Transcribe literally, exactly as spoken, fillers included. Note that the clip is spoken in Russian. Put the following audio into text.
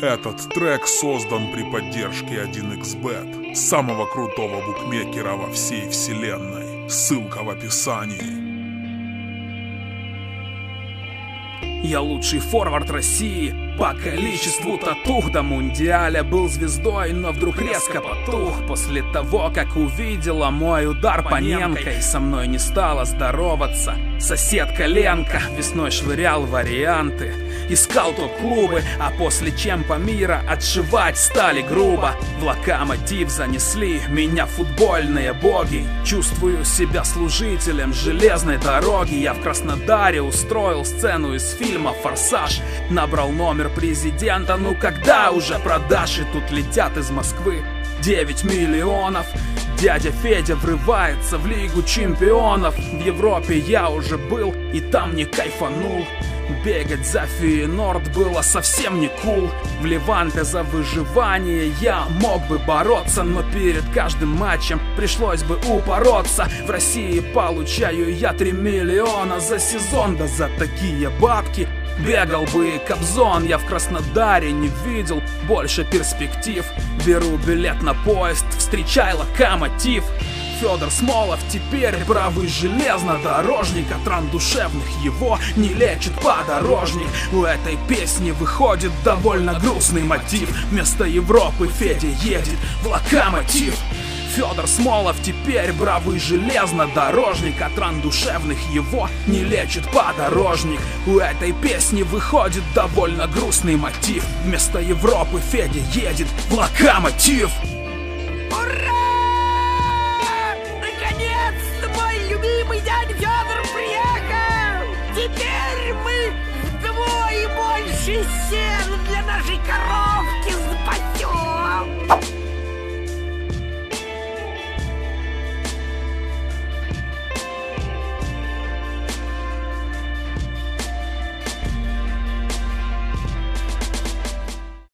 Этот трек создан при поддержке один икс бет, самого крутого букмекера во всей вселенной. Ссылка в описании. Я лучший форвард России по количеству татух. До мундиаля был звездой, но вдруг резко потух после того, как увидела мой удар Паненко и со мной не стала здороваться. Соседка Ленка весной швырял варианты, искал топ-клубы, а после чемпа мира отшивать стали грубо. В Локомотив занесли меня футбольные боги. Чувствую себя служителем железной дороги. Я в Краснодаре устроил сцену из фильма «Форсаж». Набрал номер президента, ну когда уже продашь? И тут летят из Москвы девять миллионов. Дядя Федя врывается в Лигу чемпионов. В Европе я уже был и там не кайфанул. Бегать за Фейенорд было совсем не кул. В Леванте за выживание я мог бы бороться, но перед каждым матчем пришлось бы упороться. В России получаю я три миллиона за сезон, да за такие бабки бегал бы и Кобзон. Я в Краснодаре не видел больше перспектив. Беру билет на поезд, встречай Локомотив. Федор Смолов теперь правый железнодорожник. От ран душевных его не лечит подорожник. У этой песни выходит довольно грустный мотив. Вместо Европы Федя едет в Локомотив. Федор Смолов теперь бравый железнодорожник. От ран душевных его не лечит подорожник. У этой песни выходит довольно грустный мотив. Вместо Европы Федя едет в Локомотив. Ура! Наконец-то мой любимый дядя Федор приехал! Теперь мы вдвое больше сена для нашей коровки